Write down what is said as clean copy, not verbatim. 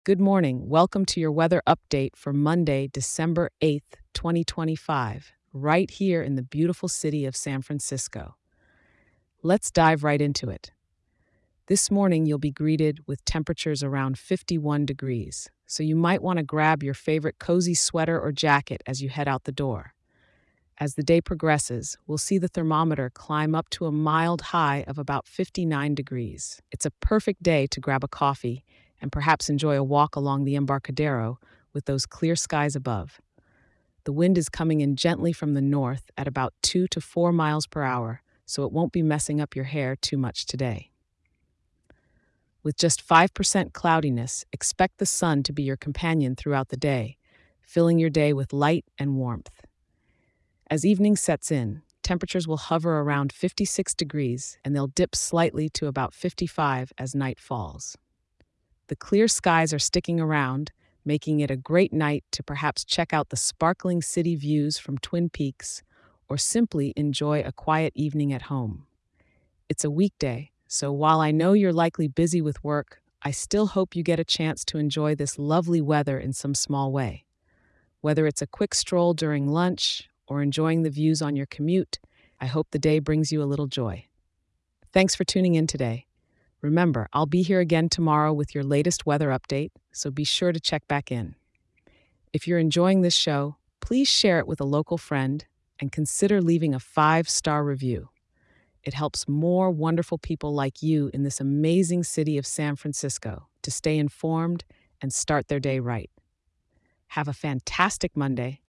Good morning. Welcome to your weather update for Monday, December 8th, 2025, right here in the beautiful city of San Francisco. Let's dive right into it. This morning, you'll be greeted with temperatures around 51 degrees, so you might want to grab your favorite cozy sweater or jacket as you head out the door. As the day progresses, we'll see the thermometer climb up to a mild high of about 59 degrees. It's a perfect day to grab a coffee and perhaps enjoy a walk along the Embarcadero with those clear skies above. The wind is coming in gently from the north at about 2 to 4 miles per hour, so it won't be messing up your hair too much today. With just 5% cloudiness, expect the sun to be your companion throughout the day, filling your day with light and warmth. As evening sets in, temperatures will hover around 56 degrees and they'll dip slightly to about 55 as night falls. The clear skies are sticking around, making it a great night to perhaps check out the sparkling city views from Twin Peaks or simply enjoy a quiet evening at home. It's a weekday, so while I know you're likely busy with work, I still hope you get a chance to enjoy this lovely weather in some small way. Whether it's a quick stroll during lunch or enjoying the views on your commute, I hope the day brings you a little joy. Thanks for tuning in today. Remember, I'll be here again tomorrow with your latest weather update, so be sure to check back in. If you're enjoying this show, please share it with a local friend and consider leaving a 5-star review. It helps more wonderful people like you in this amazing city of San Francisco to stay informed and start their day right. Have a fantastic Monday,